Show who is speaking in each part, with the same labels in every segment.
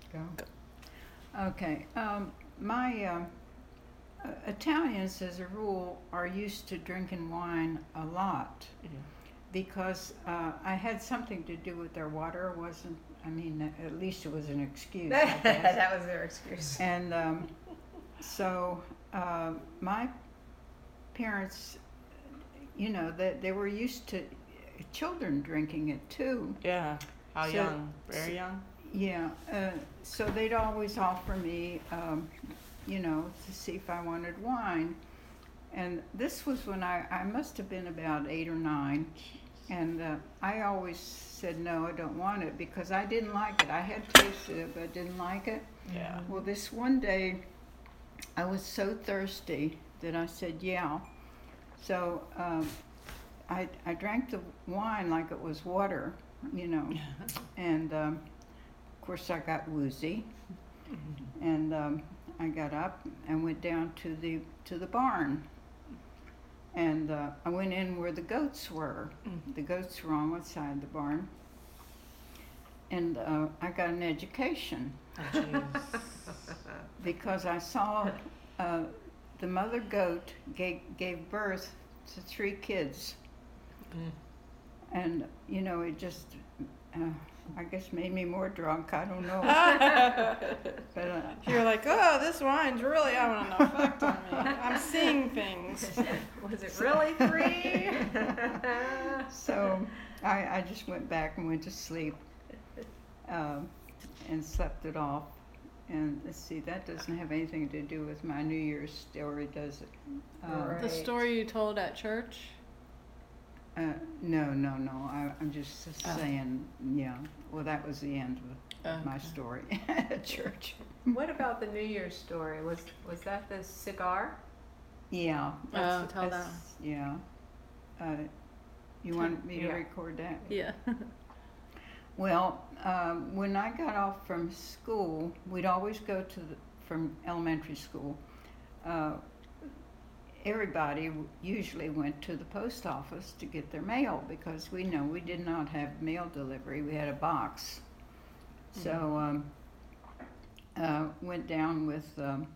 Speaker 1: Go. Okay. My Italians, as a rule, are used to drinking wine a lot because I had something to do with their water. Wasn't I mean, at least it was an excuse, I guess.
Speaker 2: That was their excuse.
Speaker 1: And so my parents, they were used to children drinking it too.
Speaker 3: Yeah. How
Speaker 1: So-
Speaker 3: young? Very young?
Speaker 1: Yeah, so they'd always offer me, to see if I wanted wine. And this was when I must have been about 8 or 9. And I always said, no, I don't want it because I didn't like it. I had tasted it, but I didn't like it.
Speaker 3: Yeah.
Speaker 1: Well, this one day, I was so thirsty that I said, yeah. So I drank the wine like it was water, and of course I got woozy, and I got up and went down to the barn, and I went in where the goats were. The goats were on one side of the barn, and I got an education
Speaker 3: Oh, jeez.
Speaker 1: because I saw the mother goat gave birth to 3 kids.
Speaker 3: Mm.
Speaker 1: And, it just, I guess made me more drunk. I don't know. But
Speaker 3: You're like, oh, this wine's really having an effect on me. I'm seeing things.
Speaker 2: Was it really 3?
Speaker 1: so I just went back and went to sleep and slept it off. And let's see, that doesn't have anything to do with my New Year's story, does it?
Speaker 2: Right.
Speaker 3: The story you told at church?
Speaker 1: No. I'm just saying, yeah. Well, that was the end of my
Speaker 3: Okay.
Speaker 1: story at church.
Speaker 2: What about the New Year's story? Was that the cigar?
Speaker 1: Yeah.
Speaker 3: Tell that.
Speaker 1: Yeah. You want me to
Speaker 2: Yeah.
Speaker 1: record that?
Speaker 3: Yeah.
Speaker 1: Well, when I got off from school, we'd always go from elementary school. Everybody usually went to the post office to get their mail because we did not have mail delivery. We had a box. So went down with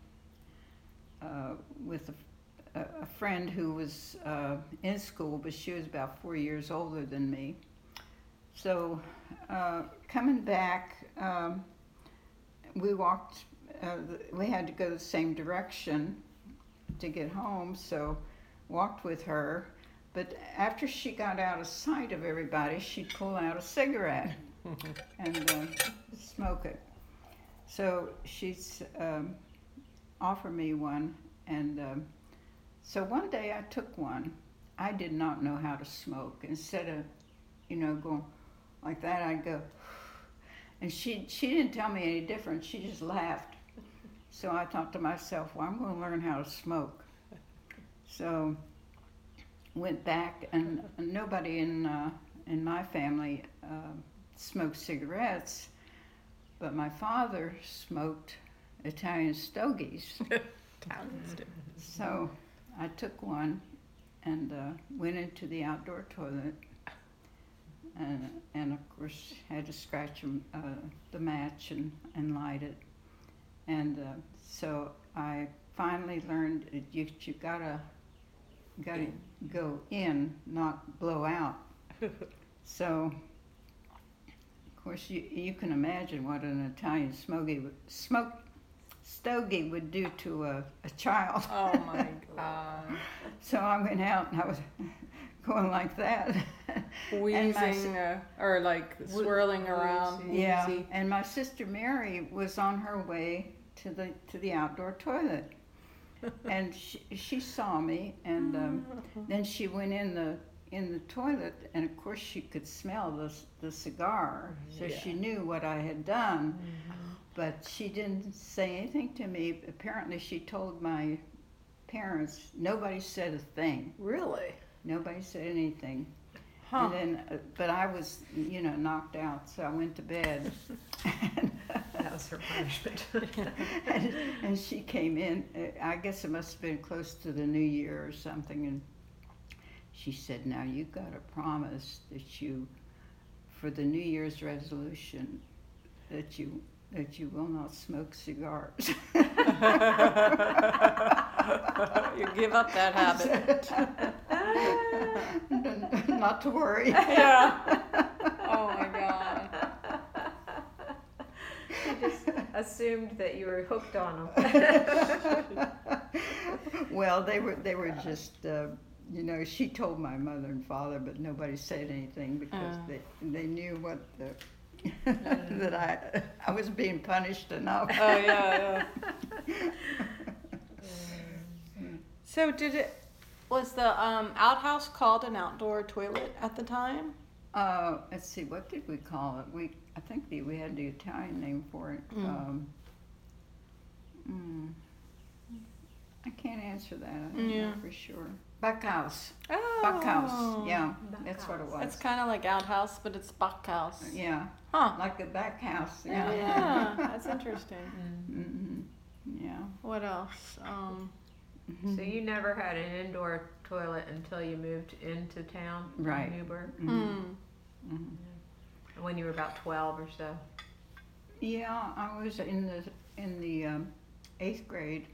Speaker 1: a friend who was in school, but she was about 4 years older than me. So coming back, we walked. We had to go the same direction to get home, so walked with her. But after she got out of sight of everybody, she'd pull out a cigarette and smoke it. So she's offered me one, and so one day I took one. I did not know how to smoke. Instead of, going like that, I'd go, and she didn't tell me any different. She just laughed. So I thought to myself, well, I'm going to learn how to smoke. So went back, and nobody in my family smoked cigarettes, but my father smoked Italian stogies. So I took one and went into the outdoor toilet, and of course had to scratch the match and light it. And so I finally learned that you gotta go in, not blow out. So of course you can imagine what an Italian stogie would do to a child.
Speaker 3: Oh my God.
Speaker 1: So I went out and I was going like that.
Speaker 3: Wheezing or like swirling around.
Speaker 1: Yeah,
Speaker 3: wheezy.
Speaker 1: and my sister Mary was on her way to the outdoor toilet, and she saw me, and then she went in the toilet, and of course she could smell the cigar, so
Speaker 3: Yeah.
Speaker 1: she knew what I had done, but she didn't say anything to me. Apparently, she told my parents. Nobody said a thing.
Speaker 3: Really?
Speaker 1: Nobody said anything.
Speaker 3: Huh.
Speaker 1: And then, but I was, knocked out, so I went to bed.
Speaker 2: That was her punishment.
Speaker 1: and she came in. I guess it must have been close to the New Year or something. And she said, "Now you got to promise that you, for the New Year's resolution, that you that you will not smoke cigars.
Speaker 3: You give up that habit.
Speaker 1: Not to worry.
Speaker 3: Yeah. Oh my God.
Speaker 2: I just assumed that you were hooked on them.
Speaker 1: Well, they were just, she told my mother and father, but nobody said anything because they knew what that I was being punished enough.
Speaker 3: Oh yeah. So was the outhouse called an outdoor toilet at the time?
Speaker 1: Let's see, what did we call it? I think we had the Italian name for it. I can't answer that. I don't know for sure. Backhouse.
Speaker 3: Oh.
Speaker 1: Backhouse. Yeah, that's what it was.
Speaker 3: It's kind of like outhouse, but it's backhouse.
Speaker 1: Yeah,
Speaker 3: Huh.
Speaker 1: like a back house.
Speaker 3: Yeah.
Speaker 1: Yeah.
Speaker 3: That's interesting.
Speaker 1: Yeah.
Speaker 3: What else?
Speaker 2: So you never had an indoor toilet until you moved into town,
Speaker 1: Right.
Speaker 2: Newburgh,
Speaker 1: Mm-hmm.
Speaker 2: when you were about 12 or so.
Speaker 1: Yeah, I was in the 8th grade.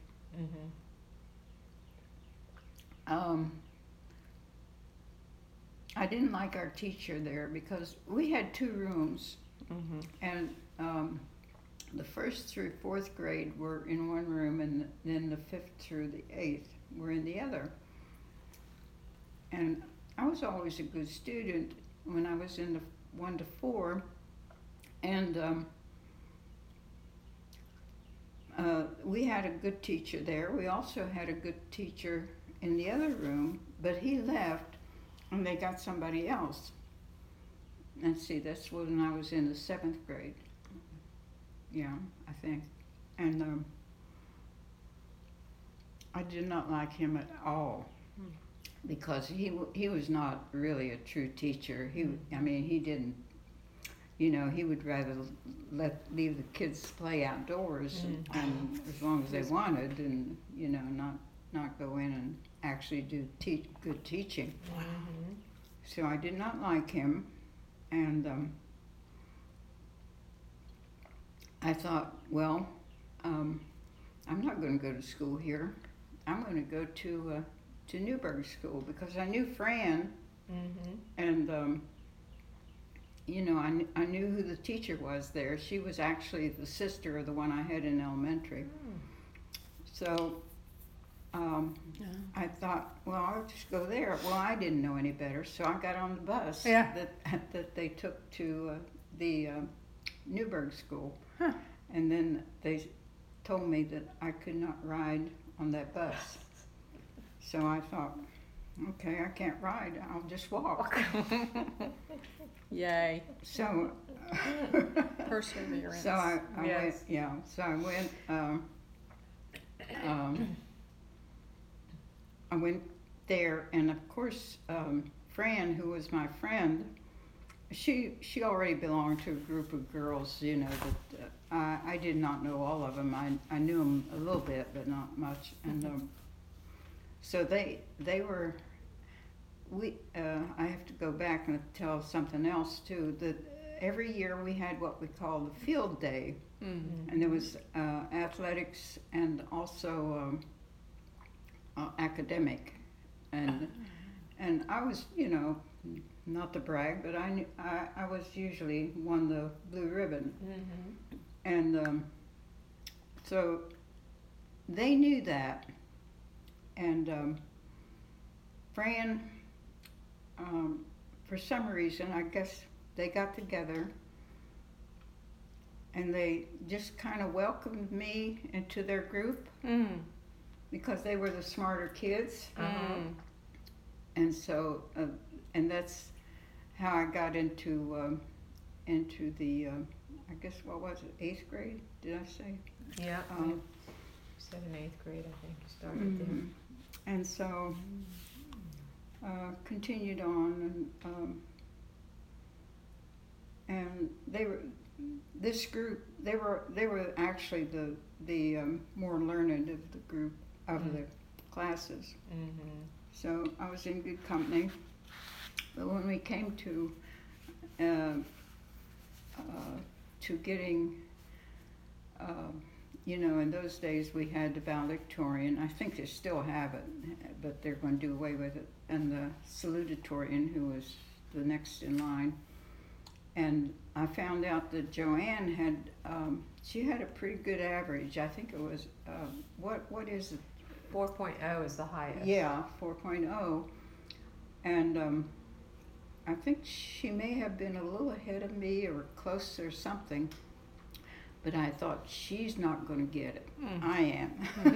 Speaker 1: I didn't like our teacher there because we had 2 rooms, and the 1st through 4th grade were in one room, and then the 5th through the 8th were in the other. And I was always a good student when I was in the 1 to 4, and we had a good teacher there. We also had a good teacher in the other room, but he left and they got somebody else. And see, that's when I was in the 7th grade. Yeah, I think. And I did not like him at all because he was not really a true teacher. He didn't. He would rather leave the kids play outdoors and as long as they wanted, and not go in and actually do good teaching. So I did not like him, and I thought, well, I'm not going to go to school here. I'm going to go to Newburgh School because I knew Fran, and I knew who the teacher was there. She was actually the sister of the one I had in elementary. So I thought, well, I'll just go there. Well, I didn't know any better, so I got on the bus that they took to the Newburgh School. And then they told me that I could not ride on that bus. So I thought, okay, I can't ride. I'll just walk.
Speaker 3: Yay.
Speaker 1: So
Speaker 3: Perseverance.
Speaker 1: So I
Speaker 2: Yes.
Speaker 1: went. Yeah. So I went. I went there, and of course, Fran, who was my friend, she already belonged to a group of girls. That I did not know all of them. I knew them a little bit, but not much. And so they were. I have to go back and tell something else too. That every year we had what we call the field day, and there was athletics and also academic, and I was not to brag, but I was usually won the blue ribbon, and so they knew that, and Fran. For some reason, I guess they got together and they just kind of welcomed me into their group because they were the smarter kids. And so, and that's how I got into the, I guess, what was it, 8th grade, did I say?
Speaker 2: Yeah. 7th, 8th grade, I think you started there.
Speaker 1: And so, continued on, and they were this group. They were actually the more learned of the group of the classes. So I was in good company. But when we came to getting you know, in those days we had the valedictorian. I think they still have it, but they're going to do away with it. And the salutatorian, who was the next in line. And I found out that Joanne had, she had a pretty good average. I think it was, what is it?
Speaker 2: 4.0 is the highest.
Speaker 1: Yeah, 4.0. And I think she may have been a little ahead of me or close or something. But I thought, she's not going to get it. I am.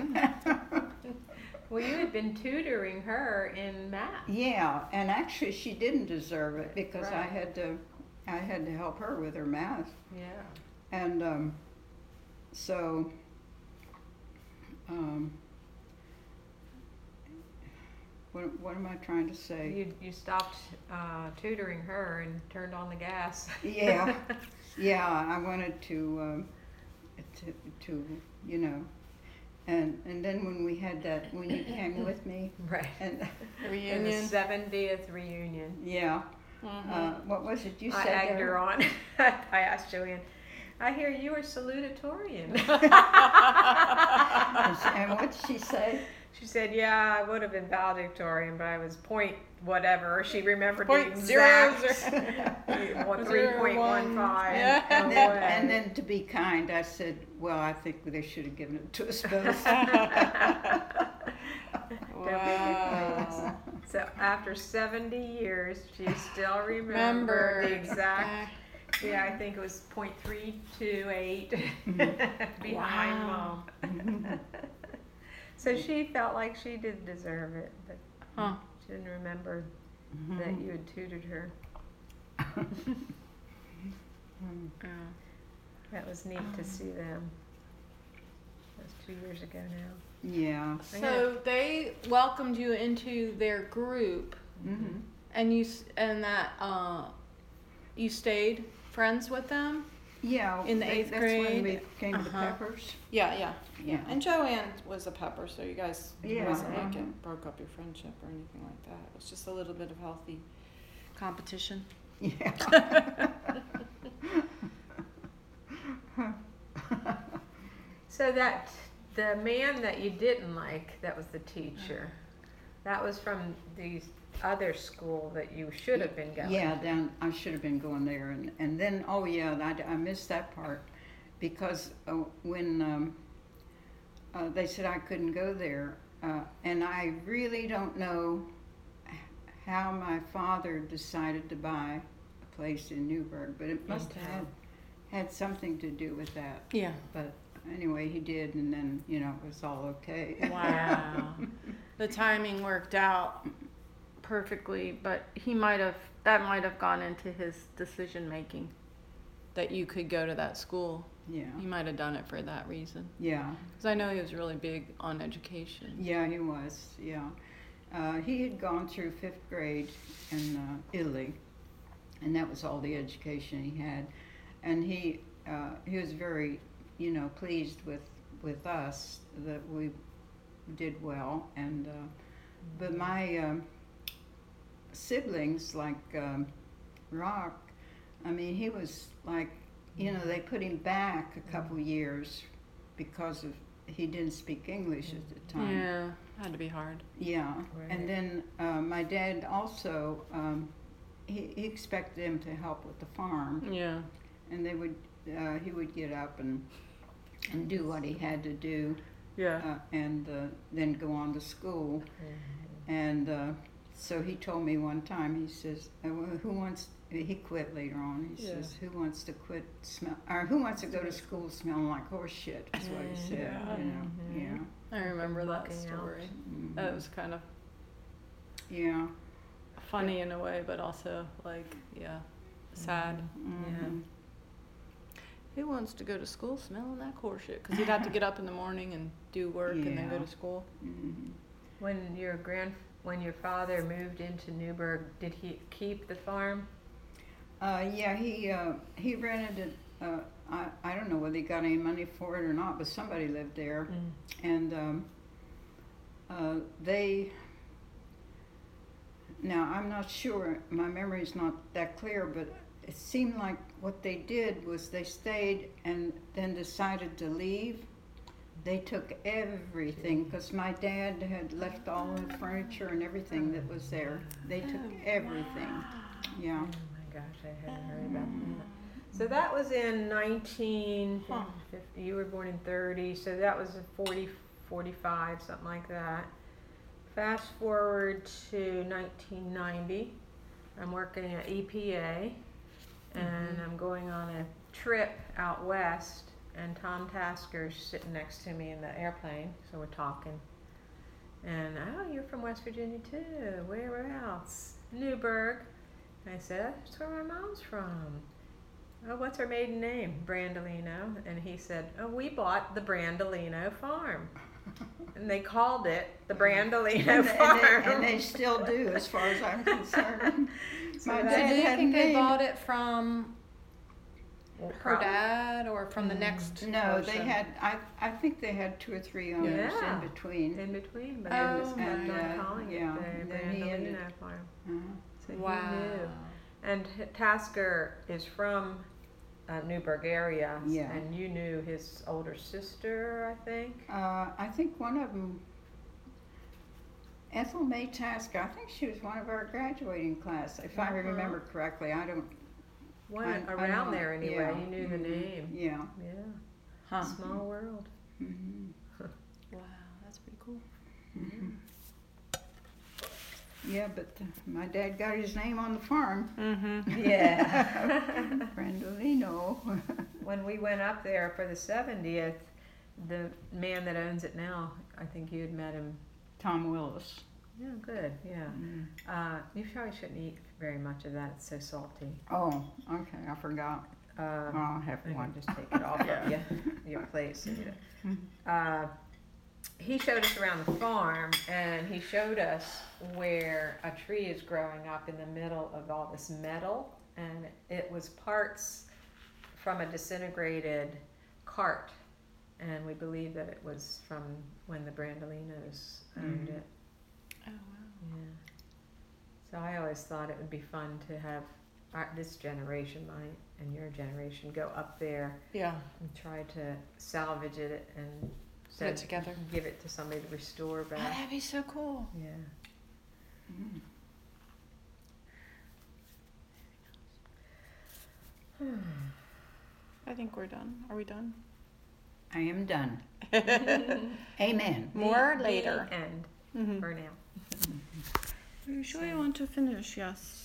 Speaker 2: Well, you had been tutoring her in math.
Speaker 1: Yeah, and actually she didn't deserve it because I
Speaker 2: Right.
Speaker 1: had to help her with her math.
Speaker 2: Yeah.
Speaker 1: And so what am I trying to say?
Speaker 2: You stopped tutoring her and turned on the gas.
Speaker 1: Yeah, yeah. I wanted to you know, and then when we had that, when you came with me,
Speaker 2: Right.
Speaker 1: and
Speaker 2: In
Speaker 3: Reunion.
Speaker 2: the 70th reunion.
Speaker 1: yeah, what was it you
Speaker 2: I
Speaker 1: said?
Speaker 2: egged
Speaker 1: there?
Speaker 2: her on. I asked Joanne, I hear you were salutatorian.
Speaker 1: And what did she say?
Speaker 2: She said, yeah, I would have been valedictorian, but I was point whatever. She remembered the
Speaker 3: Point zero
Speaker 2: exact
Speaker 3: zero.
Speaker 2: 3.15.
Speaker 3: Yeah.
Speaker 1: And then to be kind, I said, well, I think they should have given it to us both.
Speaker 3: Wow.
Speaker 2: So after 70 years, she still remembered the exact. Yeah, I think it was 0.328 behind
Speaker 3: Wow.
Speaker 2: Mom. So she felt like she did deserve it, but
Speaker 3: Huh.
Speaker 2: she didn't remember that you had tutored her.
Speaker 3: Yeah.
Speaker 2: That was neat to see them. That was 2 years ago now.
Speaker 1: Yeah.
Speaker 3: So they welcomed you into their group,
Speaker 1: Mm-hmm.
Speaker 3: and you stayed friends with them.
Speaker 1: Yeah.
Speaker 3: In the eighth
Speaker 1: that's when
Speaker 3: grade?
Speaker 1: we came to
Speaker 3: Uh-huh.
Speaker 1: Peppers.
Speaker 3: Yeah, yeah.
Speaker 1: Yeah.
Speaker 3: And Joanne was a Pepper, so you guys
Speaker 1: Yeah,
Speaker 3: wasn't like
Speaker 1: uh-huh.
Speaker 3: it broke up your friendship or anything like that. It was just a little bit of healthy competition.
Speaker 1: Yeah.
Speaker 2: So that the man that you didn't like, that was the teacher. That was from the other school that you should have been going.
Speaker 1: Yeah, I should have been going there. And then, oh yeah, I missed that part because when they said I couldn't go there, and I really don't know how my father decided to buy a place in Newburgh, but it must have had something to do with that.
Speaker 3: Yeah.
Speaker 1: But anyway, he did, and then, you know, it was all okay.
Speaker 3: Wow. The timing worked out perfectly, but that might have gone into his decision making that you could go to that school.
Speaker 1: Yeah,
Speaker 3: He might have done it for that reason.
Speaker 1: yeah.
Speaker 3: Because I know he was really big on education.
Speaker 1: Yeah, he was. Yeah, he had gone through 5th grade in Italy, and that was all the education he had. And he was very, you know, pleased with us that we did well. And but my siblings, like Rock, I mean, he was like, you know, they put him back a couple years because he didn't speak English at the time.
Speaker 3: Yeah, had to be hard.
Speaker 1: Yeah,
Speaker 2: Right.
Speaker 1: and then my dad also, he expected him to help with the farm,
Speaker 3: Yeah.
Speaker 1: and he would get up and do what he had to do,
Speaker 3: Yeah.
Speaker 1: and then go on to school. And so he told me one time, he says, who wants, he quit later on, he says, who wants to quit who wants to go to school smelling like horse shit, is what he said, you know, yeah.
Speaker 3: I remember that
Speaker 2: Looking out.
Speaker 3: story.
Speaker 1: Mhm.
Speaker 3: That was kind of
Speaker 1: Yeah.
Speaker 3: funny in a way, but also like, yeah, sad.
Speaker 1: Mhm.
Speaker 3: Who wants to go to school smelling that horse shit? Because he'd have to get up in the morning and do work and then go
Speaker 1: Yeah.
Speaker 3: to school.
Speaker 1: Mhm.
Speaker 2: When your father moved into Newburgh, did he keep the farm?
Speaker 1: Yeah, he rented it. I don't know whether he got any money for it or not, but somebody lived there, and they. Now I'm not sure. My memory's not that clear, but it seemed like what they did was they stayed and then decided to leave. They took everything because my dad had left all the furniture and everything that was there. They took everything. Yeah.
Speaker 2: Oh my gosh, I hadn't heard about that. So that was in 1950. You were born in 30, so that was in 40, 45, something like that. Fast forward to 1990. I'm working at EPA, and I'm going on a trip out west, and Tom Tasker's sitting next to me in the airplane, so we're talking. And, oh, you're from West Virginia too. Whereabouts? Newburgh. I said, that's where my mom's from. Oh, what's her maiden name? Brandolino. And he said, oh, we bought the Brandolino farm. And they called it the Brandolino farm.
Speaker 1: And they still do, as far as I'm concerned. My
Speaker 3: So
Speaker 1: dad
Speaker 3: do you
Speaker 1: had
Speaker 3: think they
Speaker 1: named-
Speaker 3: bought it from her
Speaker 2: Probably.
Speaker 3: dad or from the next
Speaker 1: No, they
Speaker 3: person?
Speaker 1: had. I think they had 2 or 3 owners
Speaker 2: Yeah.
Speaker 1: in between.
Speaker 2: In between, but
Speaker 3: Oh,
Speaker 2: they just kept
Speaker 1: my
Speaker 2: on
Speaker 1: God.
Speaker 2: calling
Speaker 1: Yeah,
Speaker 2: it the
Speaker 1: then he ended-
Speaker 2: Brandolino farm.
Speaker 1: Uh-huh.
Speaker 2: So
Speaker 3: Wow.
Speaker 2: he knew. And Tasker is from Newburgh area,
Speaker 1: Yeah.
Speaker 2: and you knew his older sister, I think.
Speaker 1: I think one of them, Ethel May Tasker, I think she was one of our graduating class, if I remember correctly. I don't.
Speaker 2: One
Speaker 1: I
Speaker 2: around
Speaker 1: know,
Speaker 2: there anyway.
Speaker 1: yeah.
Speaker 2: You knew the name.
Speaker 1: Yeah.
Speaker 2: Yeah.
Speaker 3: Huh.
Speaker 2: Small world.
Speaker 1: Hmm.
Speaker 3: Wow, that's pretty cool.
Speaker 1: Yeah, but my dad got his name on the farm.
Speaker 3: Mm-hmm.
Speaker 2: Yeah.
Speaker 1: Brandolino.
Speaker 2: When we went up there for the 70th, the man that owns it now, I think you had met him.
Speaker 1: Tom Willis.
Speaker 2: Yeah, good. Yeah.
Speaker 1: Mm.
Speaker 2: You probably shouldn't eat very much of that. It's so salty.
Speaker 1: Oh, okay, I forgot. I'll have
Speaker 2: I
Speaker 1: one.
Speaker 2: can just take it off of your plate. So he showed us around the farm, and he showed us where a tree is growing up in the middle of all this metal, and it was parts from a disintegrated cart, and we believe that it was from when the Brandolinos owned it.
Speaker 3: Oh, wow.
Speaker 2: Yeah. So I always thought it would be fun to have this generation, mine and your generation, go up there
Speaker 3: Yeah.
Speaker 2: and try to salvage it and
Speaker 3: Put it together.
Speaker 2: give it to somebody to restore
Speaker 3: Oh,
Speaker 2: back.
Speaker 3: that'd be so cool.
Speaker 2: Yeah.
Speaker 3: I think we're done. Are we done?
Speaker 1: I am done. Amen.
Speaker 3: More
Speaker 2: The
Speaker 3: later.
Speaker 2: end
Speaker 3: Mm-hmm.
Speaker 2: for now.
Speaker 3: You sure you want to finish? Yes.